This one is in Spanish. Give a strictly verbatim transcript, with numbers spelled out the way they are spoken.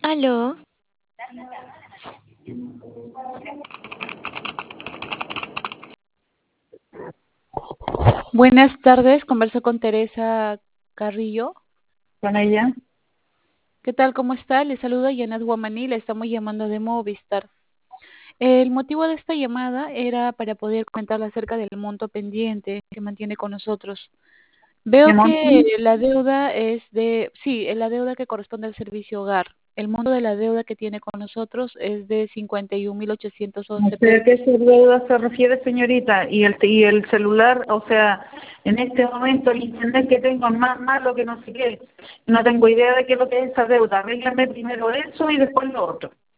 Aló, Buenas tardes, converso con Teresa Carrillo. con ella. ¿Qué tal? ¿Cómo está? Le saluda Yanat Guamaní, le estamos llamando de Movistar. El motivo de esta llamada era para poder comentarle acerca del monto pendiente que mantiene con nosotros. ¿Qué Veo monto? que la deuda es de, sí, la deuda que corresponde al servicio hogar. El monto de la deuda que tiene con nosotros es de cincuenta y un mil ochocientos No once sé a pesos. qué se deuda se refiere, señorita. Y el, y el celular, o sea, en este momento el internet que tengo es más malo que no sé qué. No tengo idea de qué es lo que es esa deuda. Arréglame primero eso y después lo otro.